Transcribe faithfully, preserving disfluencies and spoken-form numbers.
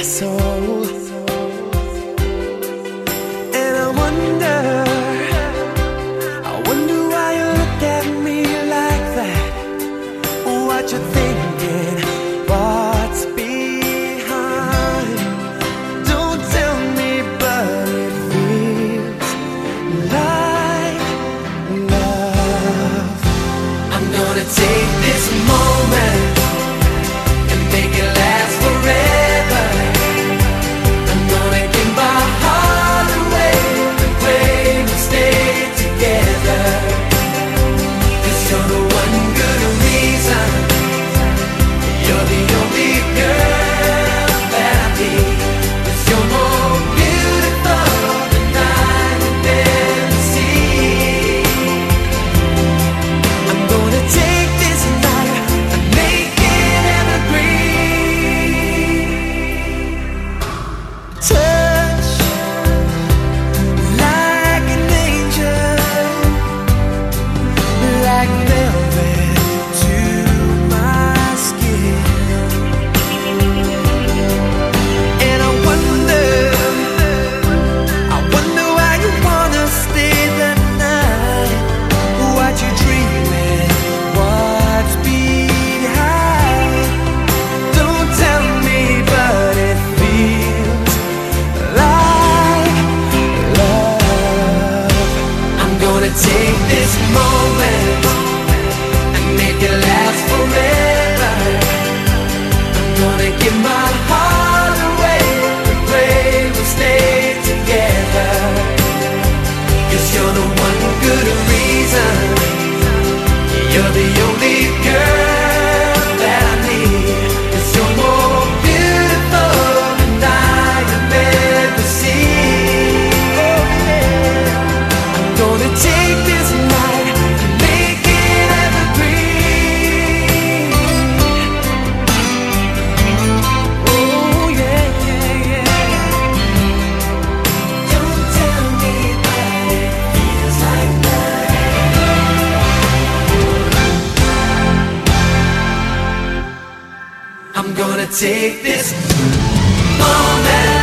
soul. And I wonder, I wonder why you look at me like that. What you thinking? What's behind? Don't tell me, but it feels like love. I'm gonna take this moment and make it last forever. I'm gonna give my heart away and pray we stay together. 'Cause you're the one good reason. You're the only girl that I need. 'Cause you're more beautiful than I could ever see. I'm gonna take this night and make it evergreen. Touch like an angel, like velvet to my skin. And I wonder, I wonder why you wanna stay the night. What you dreaming? What's behind? Don't tell me, but it feels like love. I'm gonna take this moment and make it last forever. I'm gonna give my heart away and pray we'll stay together. 'Cause you're the one good reason. You're the only girl that I need. 'Cause you're more beautiful than I could ever see. Oh yeah. I'm gonna take this night and make it evergreen. Oh yeah, yeah, yeah. Don't tell me that it feels like love. I'm gonna take this moment